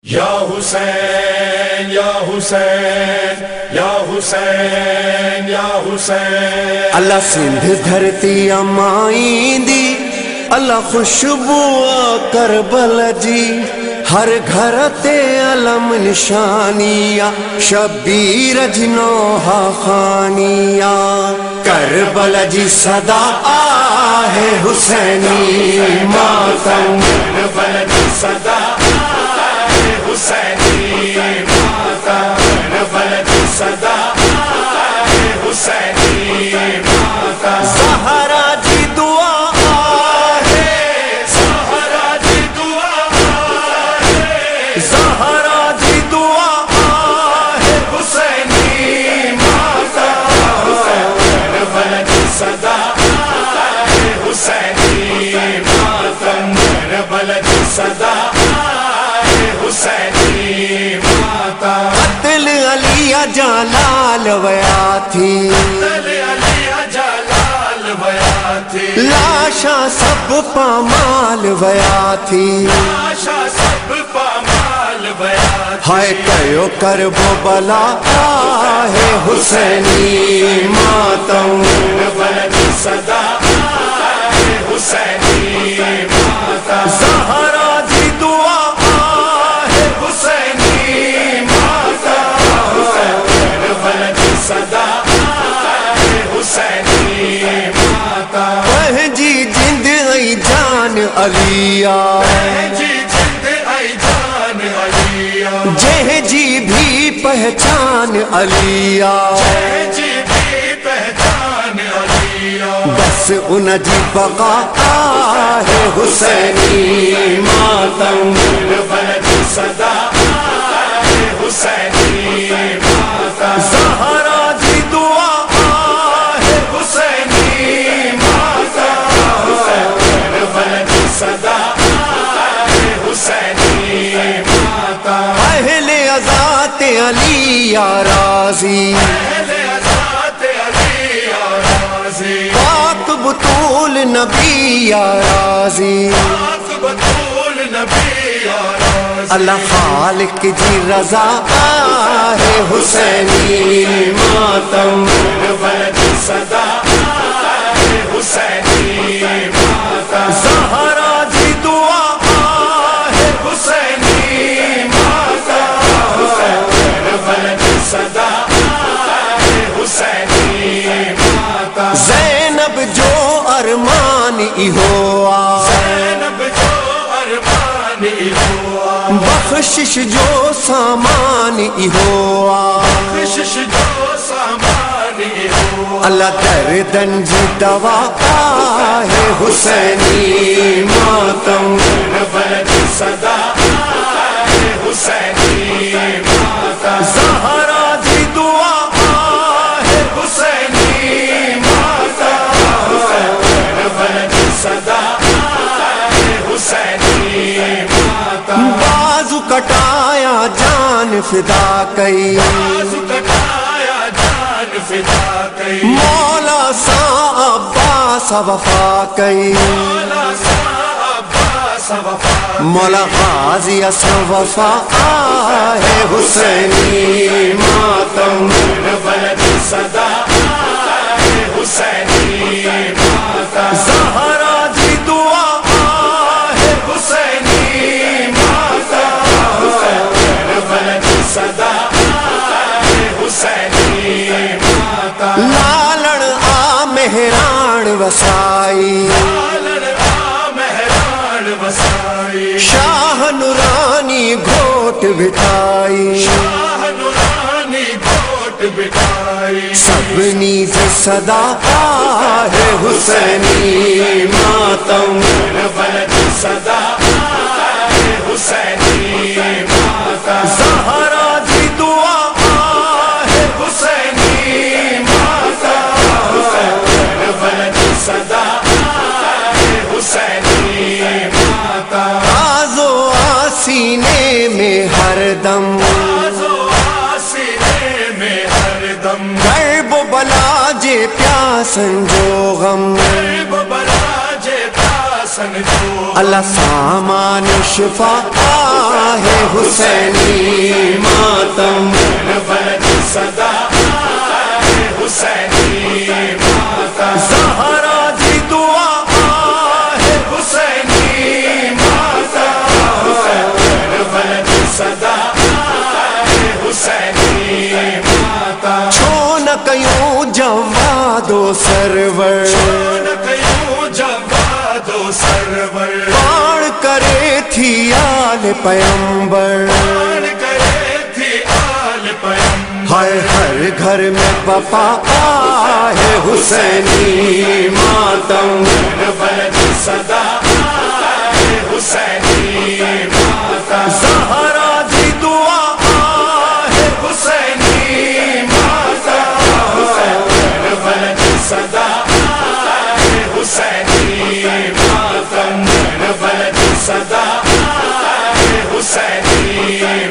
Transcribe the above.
یا حسین یا حسین یا حسین یا حسین اللہ سندھ دھرتی امائیں دی اللہ خوشبو کربل جی ہر گھر تے علم نشانیاں شبیر جنوہا خانیاں کربل جی صدا آہ حسینی ماتم کربلا کی صدا آہ حسینی ماتم کربلا کی صدا آہ حسینی ماتم زہرا جی دعا ہے سہرا جی دعا ہے زہرا جی دعا ہے حسینی ماتم کربلا کی صدا آہ حسینی ماتم کربلا کی صدا آہ حسینی ماتم قتل علی جلال ویا تھی علی جلال ویا تھی لاشا سب پامال ویا تھی آشا سب پامال ویا تھی ہائے کیو کربو بلا ہے حسینی ماتم کربلا کی صدا آہ حسینی ماتم زہرا جی دعا ہے حسینی ماتم کربلا کی صدا آہ حسینی ماتم پہنجی جند ای جان علیا جی جند ای جان علیا جہ جی بھی پہچان علیا جی بھی پہچان علیا بس ان جی بقا ہے حسینی ماتم کربلا کی صدا آہ حسینی ماتم زہرا جی دعا ہے حسینی ماتم کربلا کی صدا آہ حسینی ماتم اہل ازات علی راضی اہل ذات علی راضی پاک بطول نبی راضی پاک بطول نبی راضی اللہ خالق جی رضا ہے حسینی ماتم کربلا کی صدا آہ حسینی ماتم زہرا جی دعا ہے حسینی ماتم کربلا کی صدا آہ حسینی ماتم زینب جو ارمان ای ہوا زینب جو ارمان ہوا بخشش جو سامان ای ہوا بخشش جو سامان ہوا اللہ دردن جی دوا ہے حسینی ماتم کربلا کی صدا آہ حسینی ماتم زہرا جی دعا ہے حسینی ماتم کربلا کی صدا آہ حسینی ماتم بازو کٹایا جان فدا کئی بازو کٹایا جان فدا کئی مولا سا عباس وفا کئی مولا صاحب عباس وفا مولا غازی اسم وفا ہے حسینی ماتم کربلا کی صدا آہ حسینی ماتم زہرا جی دعا ہے حسینی ماتم کربلا کی صدا آہ حسینی ماتم لالن آ مہران وسائی لالن آ مہران وسائی شاہ نورانی گھوٹ بٹھائی شاہ نورانی گھوٹ بٹھائی سبنی سے صدا ہے حسینی ماتم کربلا کی صدا آہ حسینی ماتم زہرا جی دعا ہے حسینی ماتم کربلا کی صدا آہ حسینی ماتم آزو آسینے میں ہر دم آزو آسینے میں ہر دم کرب و بلا جے پیاسن جو غم کرب بلا جے پیاسن جو اللہ سامان شفا ہے حسینی ماتم، کربلا کی صدا ہے حسینی ماتم، زہرا دی دعا ہے حسینی ماتم، کربلا کی صدا ہے حسینی ماتم، چھو نہ کیوں جواد و سرور، کیوں جواد و سرور، باڑ کرے تھی آل پیمبر، کرے تھی آل پیمبر، ہر گھر میں بپا ہے حسینی ماتم، کربلا کی صدا ہے حسینی ماتم، زہرا دی دعا ہے حسینی ماتم، کربلا کی صدا ہے حسینی ماتم، کربلا کی صدا ہے حسینی